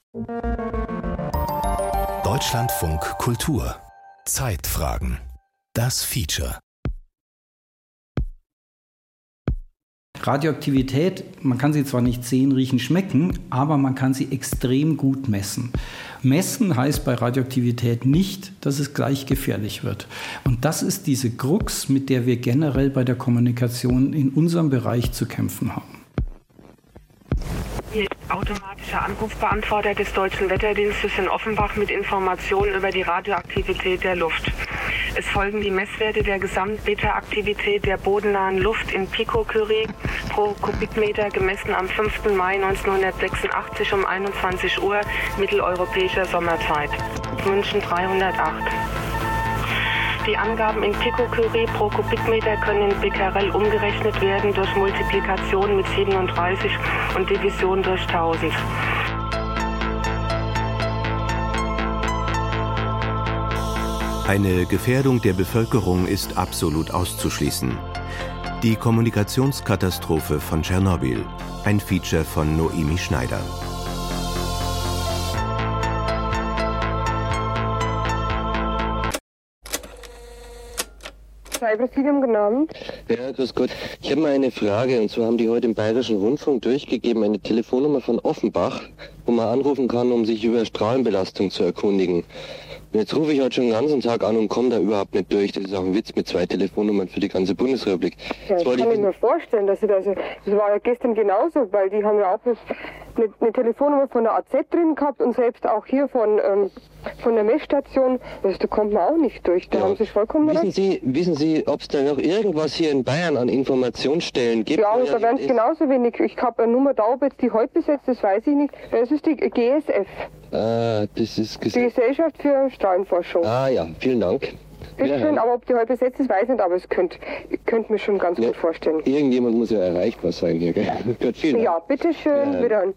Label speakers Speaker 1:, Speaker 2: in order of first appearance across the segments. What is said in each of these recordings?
Speaker 1: Deutschlandfunk Kultur. Zeitfragen. Das Feature.
Speaker 2: Radioaktivität, man kann sie zwar nicht sehen, riechen, schmecken, aber man kann sie extrem gut messen. Messen heißt bei Radioaktivität nicht, dass es gleich gefährlich wird. Und das ist diese Krux, mit der wir generell bei der Kommunikation in unserem Bereich zu kämpfen haben.
Speaker 3: Hier ist automatischer Anrufbeantworter des Deutschen Wetterdienstes in Offenbach mit Informationen über die Radioaktivität der Luft. Es folgen die Messwerte der Gesamtbeta-Aktivität der bodennahen Luft in Picocurie pro Kubikmeter gemessen am 5. Mai 1986 um 21 Uhr mitteleuropäischer Sommerzeit. München 308. Die Angaben in Picocurie pro Kubikmeter können in Becquerel umgerechnet werden durch Multiplikation mit 37 und Division durch 1000.
Speaker 4: Eine Gefährdung der Bevölkerung ist absolut auszuschließen. Die Kommunikationskatastrophe von Tschernobyl. Ein Feature von Noemi Schneider.
Speaker 5: Präsidium genommen.
Speaker 6: Ja, grüß Gott. Ich habe mal eine Frage, und zwar haben die heute im Bayerischen Rundfunk durchgegeben, eine Telefonnummer von Offenbach, wo man anrufen kann, um sich über Strahlenbelastung zu erkundigen. Und jetzt rufe ich heute schon den ganzen Tag an und komme da überhaupt nicht durch. Das ist auch ein Witz mit 2 Telefonnummern für die ganze Bundesrepublik.
Speaker 5: Ja, das kann ich mir vorstellen, dass das war ja gestern genauso, weil die haben ja auch eine Telefonnummer von der AZ drin gehabt und selbst auch hier von der Messstation. Also da kommt man auch nicht durch. Da haben sie vollkommen recht.
Speaker 6: Wissen Sie, ob es da noch irgendwas hier in Bayern an Informationsstellen gibt?
Speaker 5: Ja, da werden es genauso wenig. Ich habe eine Nummer da, ob jetzt die heute besetzt, das weiß ich nicht. Das ist die GSF.
Speaker 6: Ah, das ist
Speaker 5: die Gesellschaft für Strahlenforschung.
Speaker 6: Ah ja, vielen Dank.
Speaker 5: Bitteschön, aber ob die heute besetzt ist, weiß ich nicht, aber es könnt mir schon ganz gut vorstellen.
Speaker 6: Irgendjemand muss ja erreichbar sein hier, gell? Gut, vielen Dank.
Speaker 5: Ja, bitteschön, wiederhören.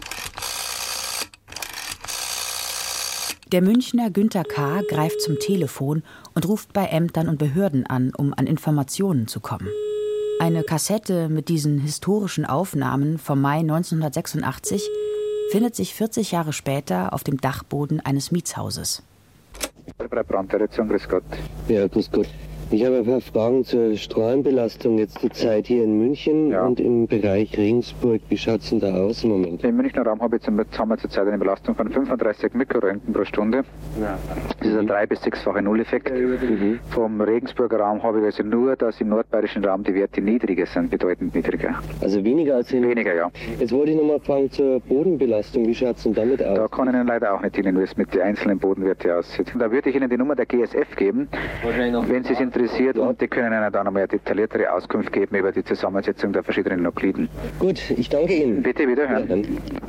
Speaker 7: Der Münchner Günther K. greift zum Telefon und ruft bei Ämtern und Behörden an, um an Informationen zu kommen. Eine Kassette mit diesen historischen Aufnahmen vom Mai 1986 findet sich 40 Jahre später auf dem Dachboden eines Mietshauses.
Speaker 8: Branddirektion, grüß Gott.
Speaker 6: Ja, grüß Gott. Ich habe ein paar Fragen zur Strahlenbelastung jetzt zur Zeit hier in München und im Bereich Regensburg. Wie schaut es denn da aus im Moment?
Speaker 8: Im Münchner Raum haben wir zurzeit eine Belastung von 35 Mikroröntgen pro Stunde. Ja. Das ist ein 3- bis 6-facher Nulleffekt. Vom Regensburger Raum habe ich also nur, dass im nordbayerischen Raum die Werte niedriger sind, bedeutend niedriger.
Speaker 6: Also weniger als in...
Speaker 8: Weniger, ja.
Speaker 6: Jetzt wollte ich nochmal fragen zur Bodenbelastung. Wie schaut es denn damit aus?
Speaker 8: Da kann ich Ihnen leider auch nicht dienen, wie es mit den einzelnen Bodenwerten aussieht. Da würde ich Ihnen die Nummer der GSF geben, wenn Sie es interessiert, und die können Ihnen dann eine detailliertere Auskunft geben über die Zusammensetzung der verschiedenen Nukliden.
Speaker 6: Gut, ich danke Ihnen.
Speaker 8: Bitte wiederhören.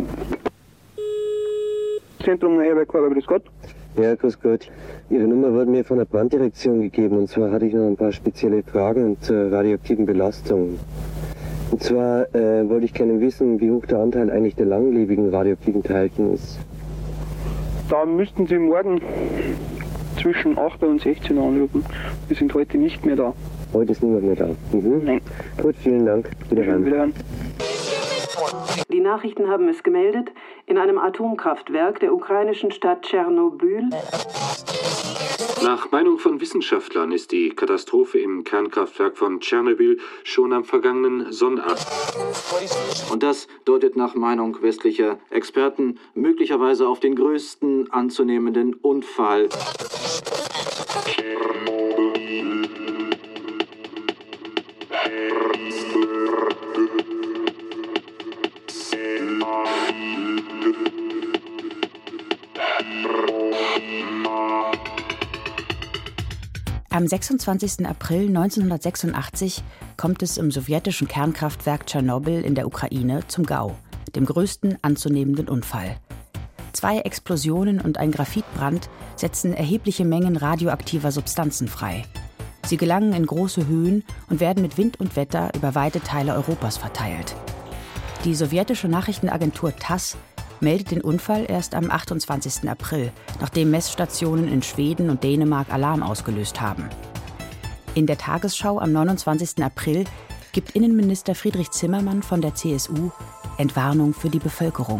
Speaker 5: Zentrum Neuerberg-Korber, grüß Gott.
Speaker 6: Ja, grüß Gott. Ihre Nummer wurde mir von der Branddirektion gegeben, und zwar hatte ich noch ein paar spezielle Fragen zur radioaktiven Belastung. Und zwar wollte ich gerne wissen, wie hoch der Anteil eigentlich der langlebigen radioaktiven Teilchen ist.
Speaker 9: Da müssten Sie morgen zwischen 8 und 16 Uhr anrufen. Wir sind heute nicht mehr da.
Speaker 6: Heute ist niemand mehr da?
Speaker 9: Nein.
Speaker 6: Gut, vielen Dank. Wiederhören.
Speaker 10: Die Nachrichten haben es gemeldet. In einem Atomkraftwerk der ukrainischen Stadt Tschernobyl.
Speaker 11: Nach Meinung von Wissenschaftlern ist die Katastrophe im Kernkraftwerk von Tschernobyl schon am vergangenen Sonnabend.
Speaker 12: Und das deutet nach Meinung westlicher Experten möglicherweise auf den größten anzunehmenden Unfall.
Speaker 7: Am 26. April 1986 kommt es im sowjetischen Kernkraftwerk Tschernobyl in der Ukraine zum GAU, dem größten anzunehmenden Unfall. 2 Explosionen und ein Graphitbrand setzen erhebliche Mengen radioaktiver Substanzen frei. Sie gelangen in große Höhen und werden mit Wind und Wetter über weite Teile Europas verteilt. Die sowjetische Nachrichtenagentur TASS meldet den Unfall erst am 28. April, nachdem Messstationen in Schweden und Dänemark Alarm ausgelöst haben. In der Tagesschau am 29. April gibt Innenminister Friedrich Zimmermann von der CSU Entwarnung für die Bevölkerung.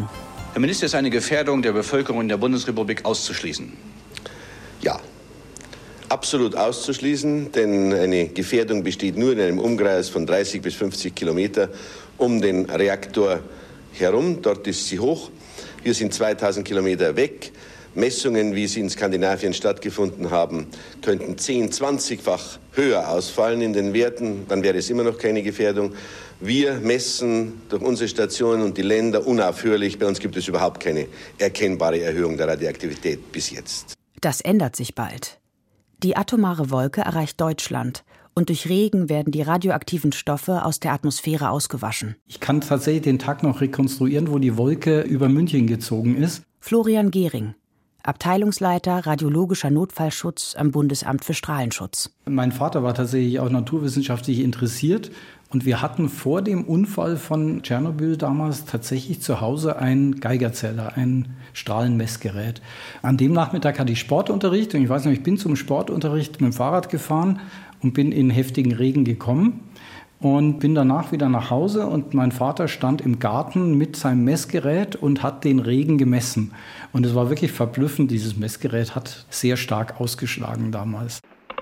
Speaker 13: Herr Minister, ist eine Gefährdung der Bevölkerung in der Bundesrepublik auszuschließen?
Speaker 14: Ja, absolut auszuschließen, denn eine Gefährdung besteht nur in einem Umkreis von 30 bis 50 Kilometer um den Reaktor herum. Dort ist sie hoch. Wir sind 2000 Kilometer weg. Messungen, wie sie in Skandinavien stattgefunden haben, könnten 10-, 20-fach höher ausfallen in den Werten. Dann wäre es immer noch keine Gefährdung. Wir messen durch unsere Stationen und die Länder unaufhörlich. Bei uns gibt es überhaupt keine erkennbare Erhöhung der Radioaktivität bis jetzt.
Speaker 7: Das ändert sich bald. Die atomare Wolke erreicht Deutschland. Und durch Regen werden die radioaktiven Stoffe aus der Atmosphäre ausgewaschen.
Speaker 2: Ich kann tatsächlich den Tag noch rekonstruieren, wo die Wolke über München gezogen ist.
Speaker 7: Florian Gehring, Abteilungsleiter Radiologischer Notfallschutz am Bundesamt für Strahlenschutz.
Speaker 2: Mein Vater war tatsächlich auch naturwissenschaftlich interessiert. Und wir hatten vor dem Unfall von Tschernobyl damals tatsächlich zu Hause einen Geigerzähler, ein Strahlenmessgerät. An dem Nachmittag hatte ich Sportunterricht und ich weiß noch, ich bin zum Sportunterricht mit dem Fahrrad gefahren und bin in heftigen Regen gekommen und bin danach wieder nach Hause und mein Vater stand im Garten mit seinem Messgerät und hat den Regen gemessen. Und es war wirklich verblüffend, dieses Messgerät hat sehr stark ausgeschlagen damals.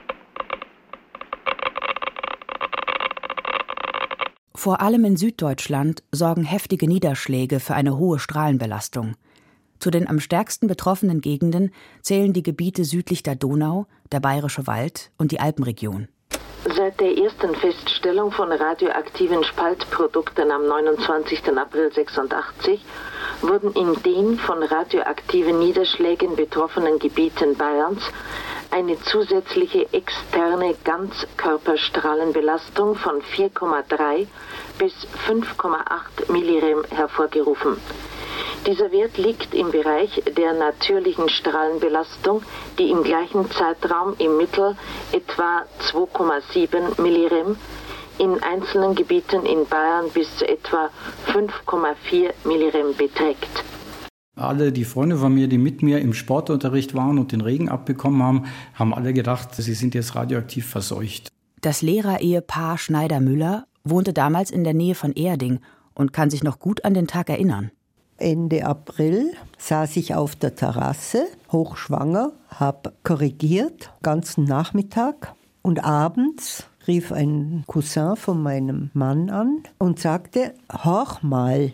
Speaker 7: Vor allem in Süddeutschland sorgen heftige Niederschläge für eine hohe Strahlenbelastung. Zu den am stärksten betroffenen Gegenden zählen die Gebiete südlich der Donau, der Bayerische Wald und die Alpenregion.
Speaker 15: Seit der ersten Feststellung von radioaktiven Spaltprodukten am 29. April 86 wurden in den von radioaktiven Niederschlägen betroffenen Gebieten Bayerns eine zusätzliche externe Ganzkörperstrahlenbelastung von 4,3 bis 5,8 Millirem hervorgerufen. Dieser Wert liegt im Bereich der natürlichen Strahlenbelastung, die im gleichen Zeitraum im Mittel etwa 2,7 Millirem, in einzelnen Gebieten in Bayern bis zu etwa 5,4 Millirem beträgt.
Speaker 2: Alle die Freunde von mir, die mit mir im Sportunterricht waren und den Regen abbekommen haben, haben alle gedacht, sie sind jetzt radioaktiv verseucht.
Speaker 7: Das Lehrerehepaar Schneider-Müller wohnte damals in der Nähe von Erding und kann sich noch gut an den Tag erinnern.
Speaker 16: Ende April saß ich auf der Terrasse, hochschwanger, habe korrigiert, ganzen Nachmittag. Und abends rief ein Cousin von meinem Mann an und sagte, horch mal,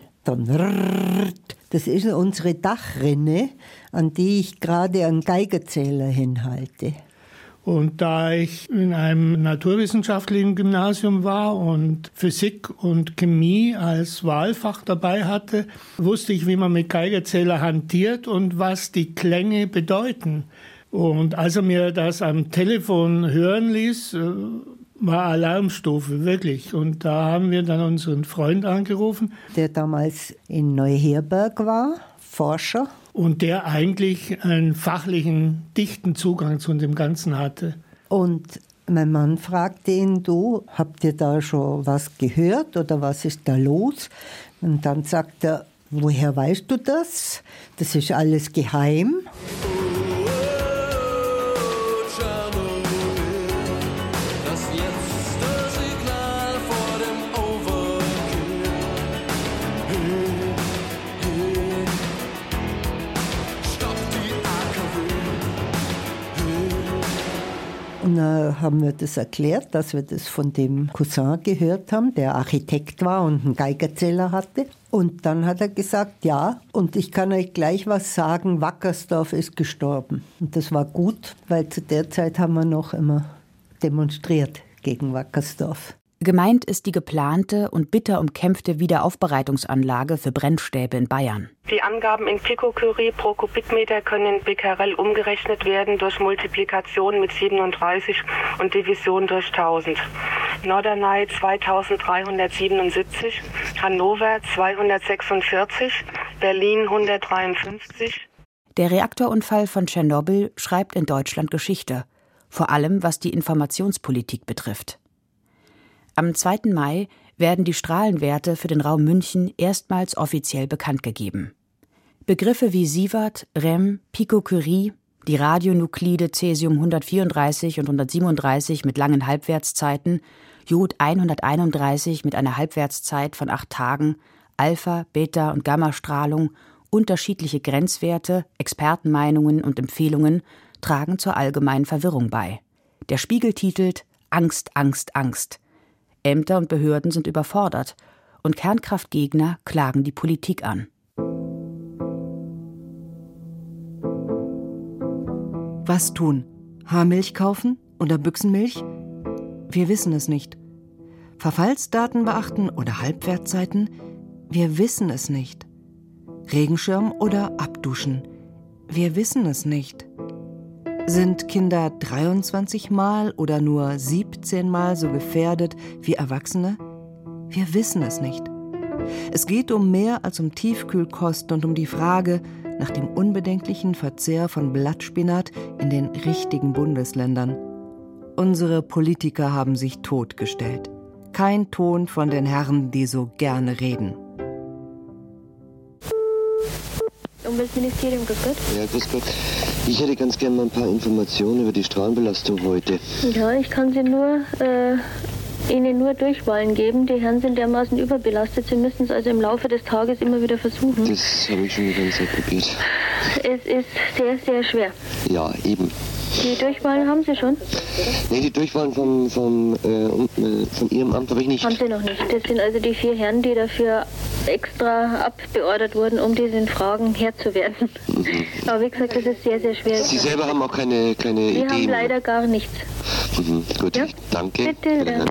Speaker 16: das ist unsere Dachrinne, an die ich gerade einen Geigerzähler hinhalte.
Speaker 17: Und da ich in einem naturwissenschaftlichen Gymnasium war und Physik und Chemie als Wahlfach dabei hatte, wusste ich, wie man mit Geigerzähler hantiert und was die Klänge bedeuten. Und als er mir das am Telefon hören ließ, war Alarmstufe, wirklich. Und da haben wir dann unseren Freund angerufen.
Speaker 16: Der damals in Neuherberg war, Forscher.
Speaker 17: Und der eigentlich einen fachlichen, dichten Zugang zu dem Ganzen hatte.
Speaker 16: Und mein Mann fragte ihn, du, habt ihr da schon was gehört oder was ist da los? Und dann sagt er, woher weißt du das? Das ist alles geheim. Und dann haben wir das erklärt, dass wir das von dem Cousin gehört haben, der Architekt war und einen Geigerzähler hatte. Und dann hat er gesagt, ja, und ich kann euch gleich was sagen, Wackersdorf ist gestorben. Und das war gut, weil zu der Zeit haben wir noch immer demonstriert gegen Wackersdorf.
Speaker 7: Gemeint ist die geplante und bitter umkämpfte Wiederaufbereitungsanlage für Brennstäbe in Bayern.
Speaker 3: Die Angaben in Pikocurie pro Kubikmeter können in Becquerel umgerechnet werden durch Multiplikation mit 37 und Division durch 1000. Norderney 2377, Hannover 246, Berlin 153.
Speaker 7: Der Reaktorunfall von Tschernobyl schreibt in Deutschland Geschichte, vor allem was die Informationspolitik betrifft. Am 2. Mai werden die Strahlenwerte für den Raum München erstmals offiziell bekannt gegeben. Begriffe wie Sievert, Rem, Pikocurie, die Radionuklide Cäsium-134 und 137 mit langen Halbwertszeiten, Jod-131 mit einer Halbwertszeit von 8 Tagen, Alpha-, Beta- und Gammastrahlung Unterschiedliche Grenzwerte, Expertenmeinungen und Empfehlungen tragen zur allgemeinen Verwirrung bei. Der Spiegel titelt »Angst, Angst, Angst«. Ämter und Behörden sind überfordert und Kernkraftgegner klagen die Politik an.
Speaker 18: Was tun? Haarmilch kaufen oder Büchsenmilch? Wir wissen es nicht. Verfallsdaten beachten oder Halbwertzeiten? Wir wissen es nicht. Regenschirm oder abduschen? Wir wissen es nicht. Sind Kinder 23 Mal oder nur 17 Mal so gefährdet wie Erwachsene? Wir wissen es nicht. Es geht um mehr als um Tiefkühlkost und um die Frage nach dem unbedenklichen Verzehr von Blattspinat in den richtigen Bundesländern. Unsere Politiker haben sich totgestellt. Kein Ton von den Herren, die so gerne reden.
Speaker 6: Umweltministerium, grüß Gott. Ja, grüß Gott. Ich hätte ganz gerne mal ein paar Informationen über die Strahlenbelastung heute.
Speaker 19: Ja, ich kann Ihnen nur Durchwahlen geben. Die Herren sind dermaßen überbelastet. Sie müssen es also im Laufe des Tages immer wieder versuchen.
Speaker 6: Das habe ich schon die ganze Zeit probiert.
Speaker 19: Es ist sehr, sehr schwer.
Speaker 6: Ja, eben.
Speaker 19: Die Durchwahlen haben Sie schon?
Speaker 6: Nee, die Durchwahlen von Ihrem Amt habe ich nicht.
Speaker 19: Haben Sie noch nicht. Das sind also die 4 Herren, die dafür extra abbeordert wurden, um diesen Fragen Herr zu werden. Mhm. Aber wie gesagt, das ist sehr, sehr schwer.
Speaker 6: Sie selber haben auch keine Ideen?
Speaker 19: Wir haben leider gar nichts.
Speaker 6: Mhm. Gut, ja? Danke.
Speaker 19: Bitte. Ja.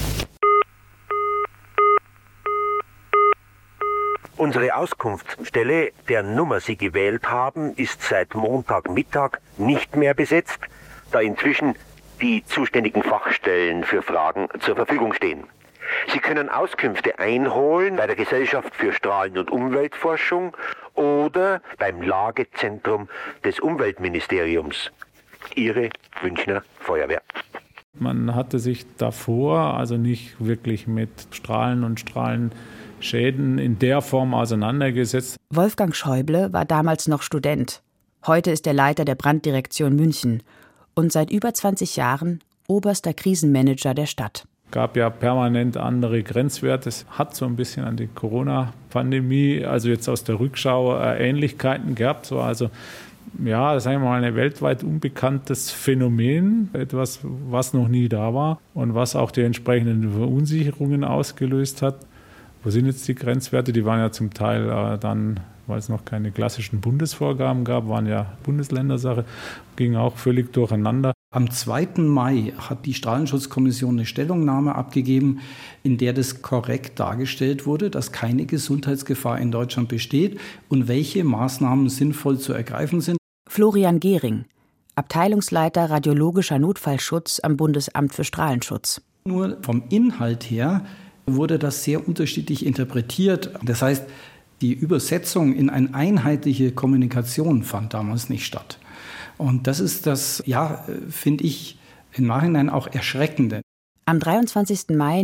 Speaker 20: Unsere Auskunftsstelle, deren Nummer Sie gewählt haben, ist seit Montagmittag nicht mehr besetzt, da inzwischen die zuständigen Fachstellen für Fragen zur Verfügung stehen. Sie können Auskünfte einholen bei der Gesellschaft für Strahlen- und Umweltforschung oder beim Lagezentrum des Umweltministeriums. Ihre Münchner Feuerwehr.
Speaker 21: Man hatte sich davor also nicht wirklich mit Strahlen und Strahlenschäden in der Form auseinandergesetzt.
Speaker 7: Wolfgang Schäuble war damals noch Student. Heute ist er Leiter der Branddirektion München und seit über 20 Jahren oberster Krisenmanager der Stadt.
Speaker 21: Es gab ja permanent andere Grenzwerte. Es hat so ein bisschen an die Corona-Pandemie, also jetzt aus der Rückschau, Ähnlichkeiten gehabt. So, also ja, das ist eigentlich mal ein weltweit unbekanntes Phänomen, etwas, was noch nie da war und was auch die entsprechenden Verunsicherungen ausgelöst hat. Wo sind jetzt die Grenzwerte? Die waren ja zum Teil dann, weil es noch keine klassischen Bundesvorgaben gab, waren ja Bundesländersache, ging auch völlig durcheinander.
Speaker 2: Am 2. Mai hat die Strahlenschutzkommission eine Stellungnahme abgegeben, in der das korrekt dargestellt wurde, dass keine Gesundheitsgefahr in Deutschland besteht und welche Maßnahmen sinnvoll zu ergreifen sind.
Speaker 7: Florian Gehring, Abteilungsleiter Radiologischer Notfallschutz am Bundesamt für Strahlenschutz.
Speaker 2: Nur vom Inhalt her wurde das sehr unterschiedlich interpretiert. Das heißt, die Übersetzung in eine einheitliche Kommunikation fand damals nicht statt. Und das ist das, ja, finde ich, im Nachhinein auch Erschreckende.
Speaker 7: Am 23. Mai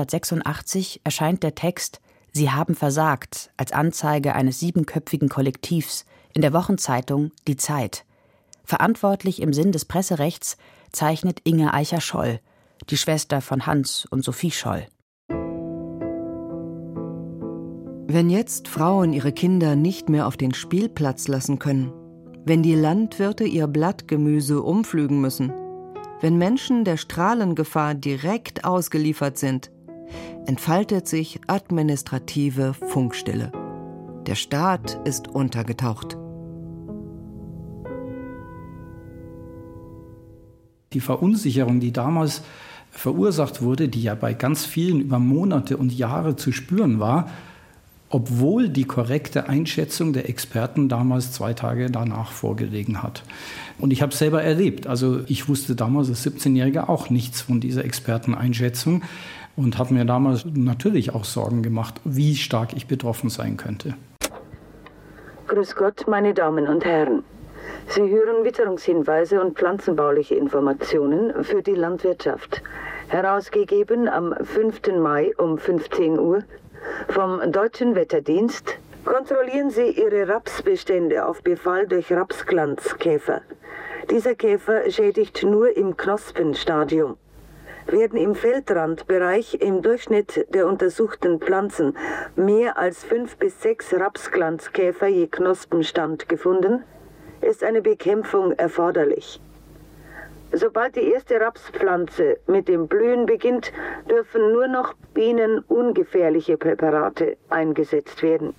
Speaker 7: 1986 erscheint der Text »Sie haben versagt« als Anzeige eines 7-köpfigen Kollektivs in der Wochenzeitung Die Zeit. Verantwortlich im Sinn des Presserechts zeichnet Inge Eicher-Scholl, die Schwester von Hans und Sophie Scholl.
Speaker 18: Wenn jetzt Frauen ihre Kinder nicht mehr auf den Spielplatz lassen können, wenn die Landwirte ihr Blattgemüse umpflügen müssen, wenn Menschen der Strahlengefahr direkt ausgeliefert sind, entfaltet sich administrative Funkstille. Der Staat ist untergetaucht.
Speaker 2: Die Verunsicherung, die damals verursacht wurde, die ja bei ganz vielen über Monate und Jahre zu spüren war, obwohl die korrekte Einschätzung der Experten damals 2 Tage danach vorgelegen hat. Und ich habe es selber erlebt. Also ich wusste damals als 17-Jähriger auch nichts von dieser Experteneinschätzung und habe mir damals natürlich auch Sorgen gemacht, wie stark ich betroffen sein könnte.
Speaker 10: Grüß Gott, meine Damen und Herren. Sie hören Witterungshinweise und pflanzenbauliche Informationen für die Landwirtschaft. Herausgegeben am 5. Mai um 15 Uhr vom Deutschen Wetterdienst. Kontrollieren Sie Ihre Rapsbestände auf Befall durch Rapsglanzkäfer. Dieser Käfer schädigt nur im Knospenstadium. werden im Feldrandbereich im Durchschnitt der untersuchten Pflanzen mehr als 5 bis 6 Rapsglanzkäfer je Knospenstand gefunden, ist eine Bekämpfung erforderlich. Sobald die erste Rapspflanze mit dem Blühen beginnt, dürfen nur noch bienenungefährliche Präparate eingesetzt werden.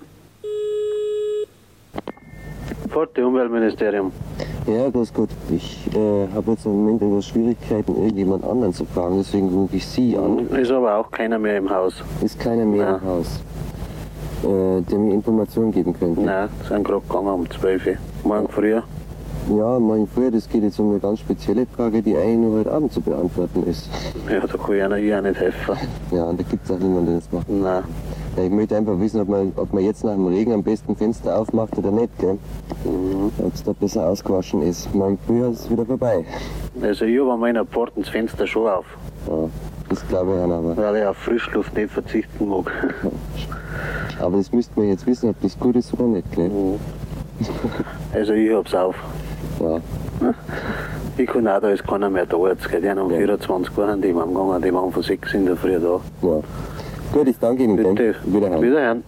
Speaker 1: Forte, Umweltministerium.
Speaker 6: Ja, grüß Gott. Ich habe jetzt im Moment etwas Schwierigkeiten, irgendjemand anderen zu fragen, deswegen rufe ich Sie an.
Speaker 1: Ist aber auch keiner mehr im Haus.
Speaker 6: Ist keiner mehr im Haus, der mir Informationen geben könnte?
Speaker 1: Nein, sind gerade gegangen um 12 Uhr. Morgen früh.
Speaker 6: Ja, morgen früh, das geht jetzt um eine ganz spezielle Frage, die eigentlich nur heute Abend zu beantworten ist.
Speaker 1: Ja, da kann ich auch nicht helfen.
Speaker 6: Ja, und da gibt es auch niemanden, der das macht.
Speaker 1: Nein.
Speaker 6: Ja, ich möchte einfach wissen, ob man jetzt nach dem Regen am besten Fenster aufmacht oder nicht, gell? Ob es da besser ausgewaschen ist. Morgen früh ist es wieder vorbei.
Speaker 1: Also ich habe an meiner Pforte das Fenster schon auf.
Speaker 6: Ja, das glaube ich auch, aber...
Speaker 1: Weil ich auf Frischluft nicht verzichten mag.
Speaker 6: Aber das müsste man jetzt wissen, ob das gut ist oder nicht, gell?
Speaker 1: Also ich hab's auf.
Speaker 6: Ja.
Speaker 1: Ich kann auch, da ist keiner mehr da. Jetzt geht ja um 24 Uhr an die am Gang, die waren von 6 in der Früh da.
Speaker 6: Ja. Gut, ich danke Ihnen.
Speaker 1: Bitte. Wiederhören.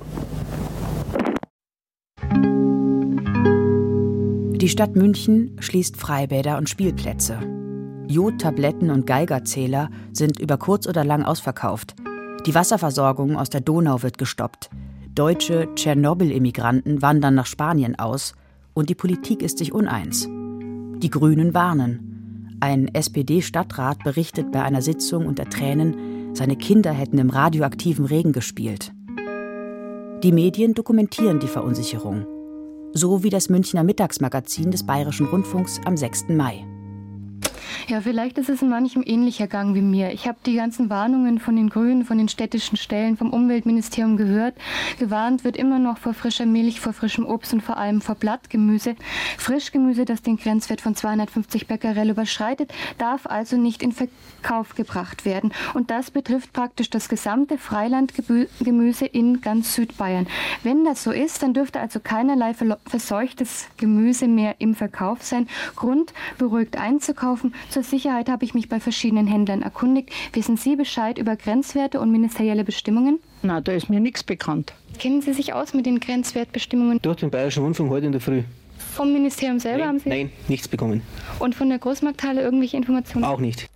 Speaker 7: Die Stadt München schließt Freibäder und Spielplätze. Jodtabletten und Geigerzähler sind über kurz oder lang ausverkauft. Die Wasserversorgung aus der Donau wird gestoppt. Deutsche Tschernobyl-Immigranten wandern nach Spanien aus. Und die Politik ist sich uneins. Die Grünen warnen. Ein SPD-Stadtrat berichtet bei einer Sitzung unter Tränen, seine Kinder hätten im radioaktiven Regen gespielt. Die Medien dokumentieren die Verunsicherung. So wie das Münchner Mittagsmagazin des Bayerischen Rundfunks am 6. Mai.
Speaker 22: Ja, vielleicht ist es in manchem ähnlicher Gang wie mir. Ich habe die ganzen Warnungen von den Grünen, von den städtischen Stellen, vom Umweltministerium gehört. Gewarnt wird immer noch vor frischer Milch, vor frischem Obst und vor allem vor Blattgemüse. Frischgemüse, das den Grenzwert von 250 Becquerel überschreitet, darf also nicht in Verkauf gebracht werden. Und das betrifft praktisch das gesamte Freilandgemüse in ganz Südbayern. Wenn das so ist, dann dürfte also keinerlei verseuchtes Gemüse mehr im Verkauf sein. Grund, beruhigt einzukaufen. Zur Sicherheit habe ich mich bei verschiedenen Händlern erkundigt. Wissen Sie Bescheid über Grenzwerte und ministerielle Bestimmungen?
Speaker 23: Na, da ist mir nichts bekannt.
Speaker 22: Kennen Sie sich aus mit den Grenzwertbestimmungen?
Speaker 23: Durch den Bayerischen Rundfunk heute in der Früh.
Speaker 22: Vom Ministerium selber haben Sie?
Speaker 23: Nein, nichts bekommen.
Speaker 22: Und von der Großmarkthalle irgendwelche Informationen?
Speaker 23: Auch nicht.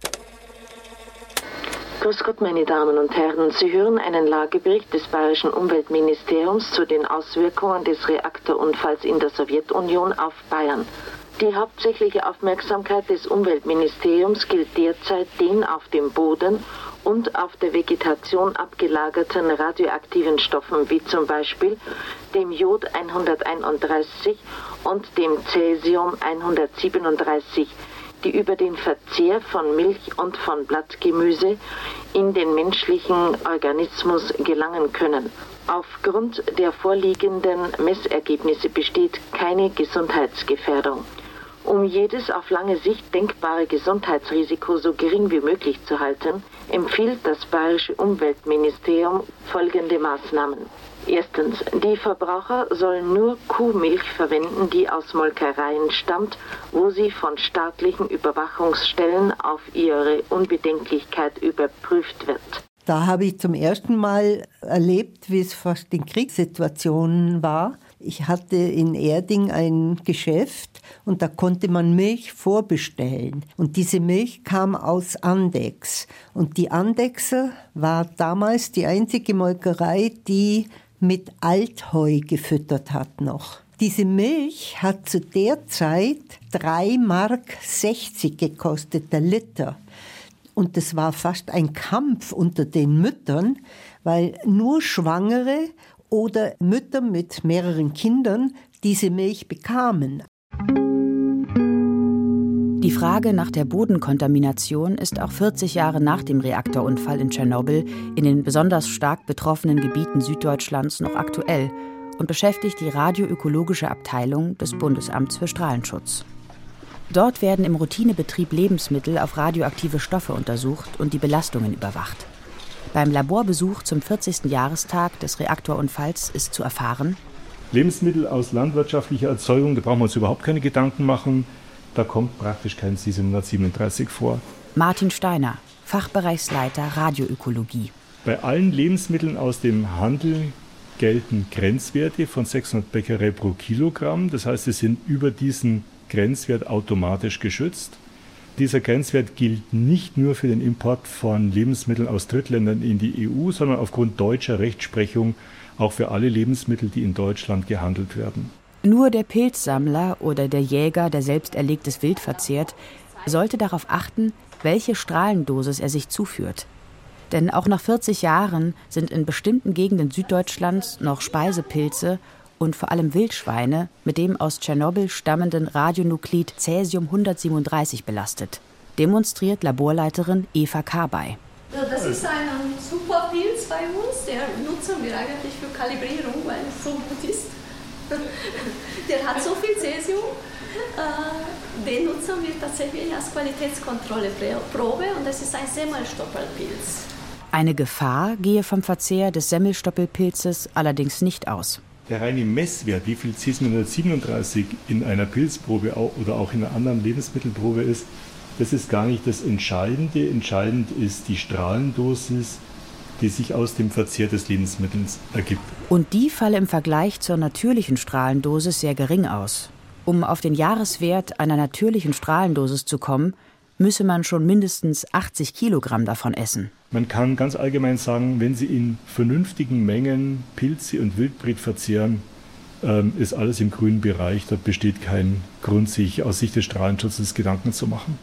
Speaker 15: Grüß Gott, meine Damen und Herren. Sie hören einen Lagebericht des Bayerischen Umweltministeriums zu den Auswirkungen des Reaktorunfalls in der Sowjetunion auf Bayern. Die hauptsächliche Aufmerksamkeit des Umweltministeriums gilt derzeit den auf dem Boden und auf der Vegetation abgelagerten radioaktiven Stoffen, wie zum Beispiel dem Jod 131 und dem Cäsium 137, die über den Verzehr von Milch und von Blattgemüse in den menschlichen Organismus gelangen können. Aufgrund der vorliegenden Messergebnisse besteht keine Gesundheitsgefährdung. Um jedes auf lange Sicht denkbare Gesundheitsrisiko so gering wie möglich zu halten, empfiehlt das Bayerische Umweltministerium folgende Maßnahmen. Erstens, die Verbraucher sollen nur Kuhmilch verwenden, die aus Molkereien stammt, wo sie von staatlichen Überwachungsstellen auf ihre Unbedenklichkeit überprüft wird.
Speaker 16: Da habe ich zum ersten Mal erlebt, wie es fast in Kriegssituationen war. Ich hatte in Erding ein Geschäft und da konnte man Milch vorbestellen. Und diese Milch kam aus Andex. Und die Andexer war damals die einzige Molkerei, die mit Altheu gefüttert hat noch. Diese Milch hat zu der Zeit 3,60 Mark gekostet, der Liter. Und das war fast ein Kampf unter den Müttern, weil nur Schwangere oder Mütter mit mehreren Kindern diese Milch bekamen.
Speaker 7: Die Frage nach der Bodenkontamination ist auch 40 Jahre nach dem Reaktorunfall in Tschernobyl in den besonders stark betroffenen Gebieten Süddeutschlands noch aktuell und beschäftigt die radioökologische Abteilung des Bundesamts für Strahlenschutz. Dort werden im Routinebetrieb Lebensmittel auf radioaktive Stoffe untersucht und die Belastungen überwacht. Beim Laborbesuch zum 40. Jahrestag des Reaktorunfalls ist zu erfahren:
Speaker 24: Lebensmittel aus landwirtschaftlicher Erzeugung, da brauchen wir uns überhaupt keine Gedanken machen. Da kommt praktisch kein C-737 vor.
Speaker 7: Martin Steiner, Fachbereichsleiter Radioökologie.
Speaker 24: Bei allen Lebensmitteln aus dem Handel gelten Grenzwerte von 600 Becquerel pro Kilogramm. Das heißt, sie sind über diesen Grenzwert automatisch geschützt. Dieser Grenzwert gilt nicht nur für den Import von Lebensmitteln aus Drittländern in die EU, sondern aufgrund deutscher Rechtsprechung auch für alle Lebensmittel, die in Deutschland gehandelt werden.
Speaker 7: Nur der Pilzsammler oder der Jäger, der selbst erlegtes Wild verzehrt, sollte darauf achten, welche Strahlendosis er sich zuführt. Denn auch nach 40 Jahren sind in bestimmten Gegenden Süddeutschlands noch Speisepilze und vor allem Wildschweine mit dem aus Tschernobyl stammenden Radionuklid Cäsium-137 belastet, demonstriert Laborleiterin Eva Karbay.
Speaker 4: Das ist ein super Pilz bei uns, der nutzen wir eigentlich für Kalibrierung, weil es so gut ist. Der hat so viel Cäsium, den nutzen wir tatsächlich als Qualitätskontrolleprobe und das ist ein Semmelstoppelpilz.
Speaker 7: Eine Gefahr gehe vom Verzehr des Semmelstoppelpilzes allerdings nicht aus.
Speaker 24: Der reine Messwert, wie viel Cäsium-137 in einer Pilzprobe oder auch in einer anderen Lebensmittelprobe ist, das ist gar nicht das Entscheidende. Entscheidend ist die Strahlendosis, die sich aus dem Verzehr des Lebensmittels ergibt.
Speaker 7: Und die falle im Vergleich zur natürlichen Strahlendosis sehr gering aus. Um auf den Jahreswert einer natürlichen Strahlendosis zu kommen, müsse man schon mindestens 80 Kilogramm davon essen.
Speaker 24: Man kann ganz allgemein sagen, wenn Sie in vernünftigen Mengen Pilze und Wildbret verzehren, ist alles im grünen Bereich. Dort besteht kein Grund, sich aus Sicht des Strahlenschutzes Gedanken zu machen.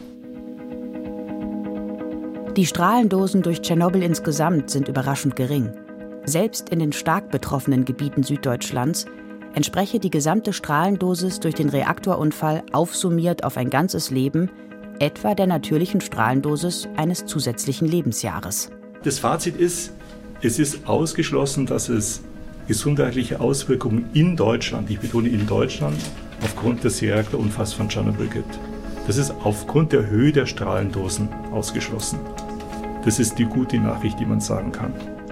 Speaker 7: Die Strahlendosen durch Tschernobyl insgesamt sind überraschend gering. Selbst in den stark betroffenen Gebieten Süddeutschlands entspreche die gesamte Strahlendosis durch den Reaktorunfall aufsummiert auf ein ganzes Leben etwa der natürlichen Strahlendosis eines zusätzlichen Lebensjahres.
Speaker 24: Das Fazit ist, es ist ausgeschlossen, dass es gesundheitliche Auswirkungen in Deutschland, ich betone in Deutschland, aufgrund des Reaktorunfalls von Tschernobyl gibt. Das ist aufgrund der Höhe der Strahlendosen ausgeschlossen. Das ist die gute Nachricht, die man sagen kann.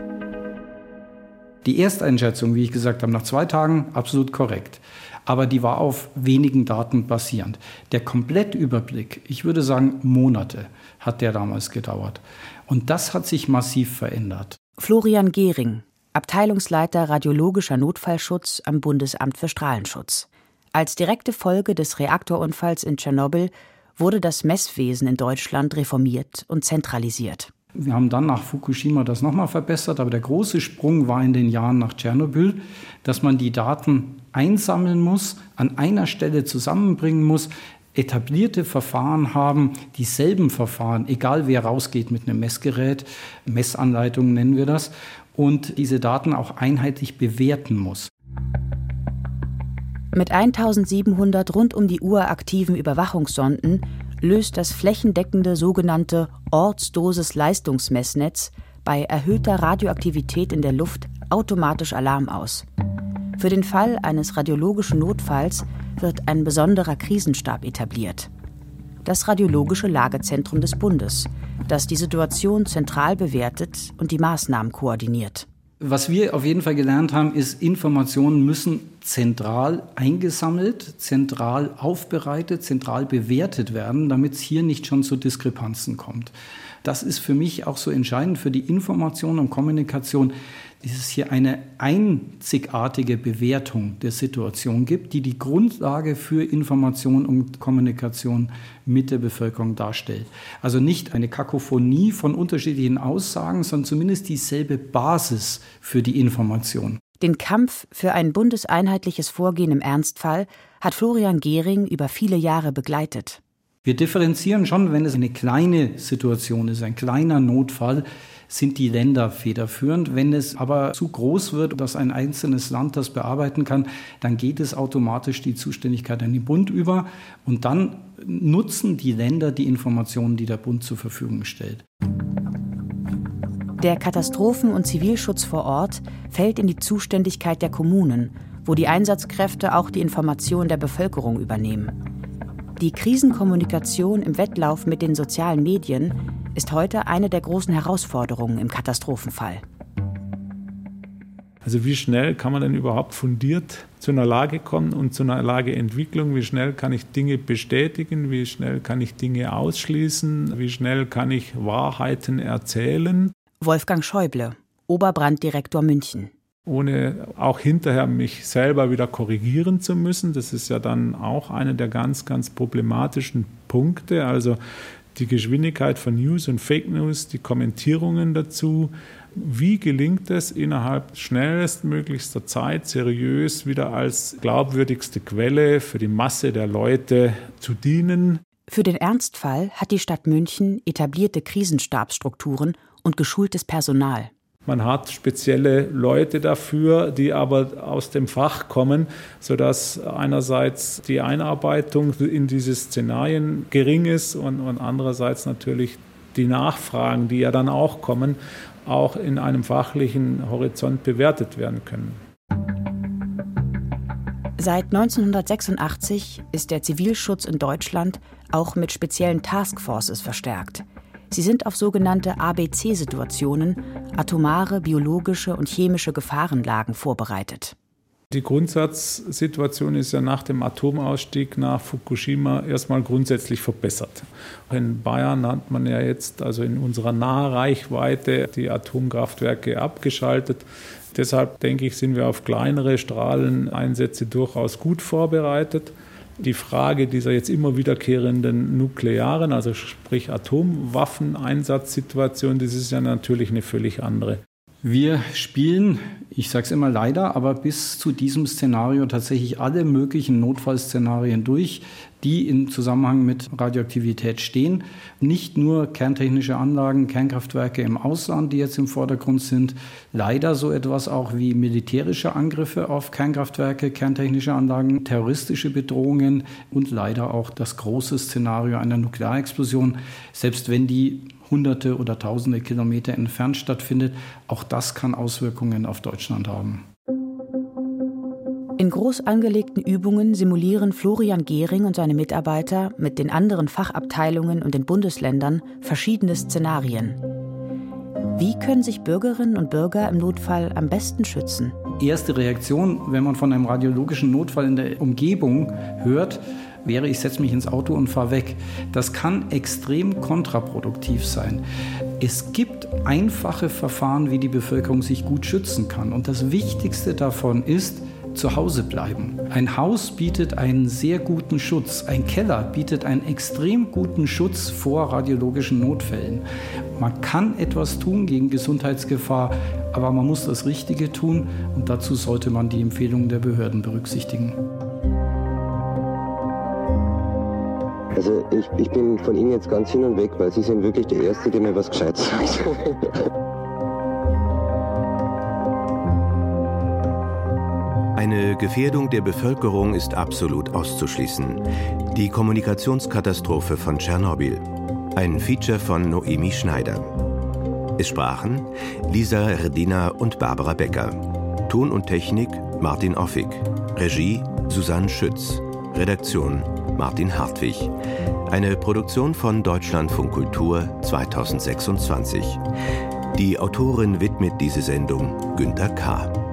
Speaker 2: Die Ersteinschätzung, wie ich gesagt habe, nach 2 Tagen absolut korrekt. Aber die war auf wenigen Daten basierend. Der Komplettüberblick, ich würde sagen Monate, hat der damals gedauert. Und das hat sich massiv verändert.
Speaker 7: Florian Gehring, Abteilungsleiter Radiologischer Notfallschutz am Bundesamt für Strahlenschutz. Als direkte Folge des Reaktorunfalls in Tschernobyl wurde das Messwesen in Deutschland reformiert und zentralisiert.
Speaker 2: Wir haben dann nach Fukushima das nochmal verbessert, aber der große Sprung war in den Jahren nach Tschernobyl, dass man die Daten einsammeln muss, an einer Stelle zusammenbringen muss, etablierte Verfahren haben, dieselben Verfahren, egal wer rausgeht mit einem Messgerät, Messanleitungen nennen wir das, und diese Daten auch einheitlich bewerten muss.
Speaker 7: Mit 1700 rund um die Uhr aktiven Überwachungssonden löst das flächendeckende sogenannte Ortsdosis-Leistungsmessnetz bei erhöhter Radioaktivität in der Luft automatisch Alarm aus. Für den Fall eines radiologischen Notfalls wird ein besonderer Krisenstab etabliert. Das Radiologische Lagezentrum des Bundes, das die Situation zentral bewertet und die Maßnahmen koordiniert.
Speaker 2: Was wir auf jeden Fall gelernt haben, ist, Informationen müssen zentral eingesammelt, zentral aufbereitet, zentral bewertet werden, damit es hier nicht schon zu Diskrepanzen kommt. Das ist für mich auch so entscheidend für die Information und Kommunikation, dass es hier eine einzigartige Bewertung der Situation gibt, die die Grundlage für Information und Kommunikation mit der Bevölkerung darstellt. Also nicht eine Kakophonie von unterschiedlichen Aussagen, sondern zumindest dieselbe Basis für die Information.
Speaker 7: Den Kampf für ein bundeseinheitliches Vorgehen im Ernstfall hat Florian Gehring über viele Jahre begleitet.
Speaker 2: Wir differenzieren schon, wenn es eine kleine Situation ist, ein kleiner Notfall, sind die Länder federführend. Wenn es aber zu groß wird, dass ein einzelnes Land das bearbeiten kann, dann geht es automatisch die Zuständigkeit an den Bund über. Und dann nutzen die Länder die Informationen, die der Bund zur Verfügung stellt.
Speaker 7: Der Katastrophen- und Zivilschutz vor Ort fällt in die Zuständigkeit der Kommunen, wo die Einsatzkräfte auch die Information der Bevölkerung übernehmen. Die Krisenkommunikation im Wettlauf mit den sozialen Medien ist heute eine der großen Herausforderungen im Katastrophenfall.
Speaker 21: Also wie schnell kann man denn überhaupt fundiert zu einer Lage kommen und zu einer Lageentwicklung? Wie schnell kann ich Dinge bestätigen? Wie schnell kann ich Dinge ausschließen? Wie schnell kann ich Wahrheiten erzählen?
Speaker 7: Wolfgang Schäuble, Oberbranddirektor München.
Speaker 21: Ohne auch hinterher mich selber wieder korrigieren zu müssen. Das ist ja dann auch einer der ganz, ganz problematischen Punkte. Also die Geschwindigkeit von News und Fake News, die Kommentierungen dazu. Wie gelingt es, innerhalb schnellstmöglichster Zeit seriös wieder als glaubwürdigste Quelle für die Masse der Leute zu dienen?
Speaker 7: Für den Ernstfall hat die Stadt München etablierte Krisenstabsstrukturen und geschultes Personal.
Speaker 21: Man hat spezielle Leute dafür, die aber aus dem Fach kommen, sodass einerseits die Einarbeitung in diese Szenarien gering ist und andererseits natürlich die Nachfragen, die ja dann auch kommen, auch in einem fachlichen Horizont bewertet werden können.
Speaker 7: Seit 1986 ist der Zivilschutz in Deutschland auch mit speziellen Taskforces verstärkt. Sie sind auf sogenannte ABC-Situationen, atomare, biologische und chemische Gefahrenlagen vorbereitet.
Speaker 21: Die Grundsatzsituation ist ja nach dem Atomausstieg nach Fukushima erstmal grundsätzlich verbessert. In Bayern hat man ja jetzt, also in unserer Nahreichweite, die Atomkraftwerke abgeschaltet. Deshalb, denke ich, sind wir auf kleinere Strahleneinsätze durchaus gut vorbereitet. Die Frage dieser jetzt immer wiederkehrenden nuklearen, also sprich Atomwaffeneinsatzsituation, das ist ja natürlich eine völlig andere.
Speaker 2: Wir spielen, ich sage es immer leider, aber bis zu diesem Szenario tatsächlich alle möglichen Notfallszenarien durch, die im Zusammenhang mit Radioaktivität stehen. Nicht nur kerntechnische Anlagen, Kernkraftwerke im Ausland, die jetzt im Vordergrund sind. Leider so etwas auch wie militärische Angriffe auf Kernkraftwerke, kerntechnische Anlagen, terroristische Bedrohungen und leider auch das große Szenario einer Nuklearexplosion. Selbst wenn die Hunderte oder Tausende Kilometer entfernt stattfindet, auch das kann Auswirkungen auf Deutschland haben.
Speaker 7: In groß angelegten Übungen simulieren Florian Gehring und seine Mitarbeiter mit den anderen Fachabteilungen und den Bundesländern verschiedene Szenarien. Wie können sich Bürgerinnen und Bürger im Notfall am besten schützen?
Speaker 2: Erste Reaktion, wenn man von einem radiologischen Notfall in der Umgebung hört, wäre, ich setze mich ins Auto und fahre weg. Das kann extrem kontraproduktiv sein. Es gibt einfache Verfahren, wie die Bevölkerung sich gut schützen kann. Und das Wichtigste davon ist, zu Hause bleiben. Ein Haus bietet einen sehr guten Schutz. Ein Keller bietet einen extrem guten Schutz vor radiologischen Notfällen. Man kann etwas tun gegen Gesundheitsgefahr, aber man muss das Richtige tun und dazu sollte man die Empfehlungen der Behörden berücksichtigen.
Speaker 6: Also ich bin von Ihnen jetzt ganz hin und weg, weil Sie sind wirklich der Erste, der mir was Gescheites sagt.
Speaker 5: Eine Gefährdung der Bevölkerung ist absolut auszuschließen. Die Kommunikationskatastrophe von Tschernobyl. Ein Feature von Noemi Schneider. Es sprachen Lisa Redina und Barbara Becker. Ton und Technik Martin Offig. Regie Susanne Schütz. Redaktion Martin Hartwig. Eine Produktion von Deutschlandfunk Kultur 2026. Die Autorin widmet diese Sendung Günter K.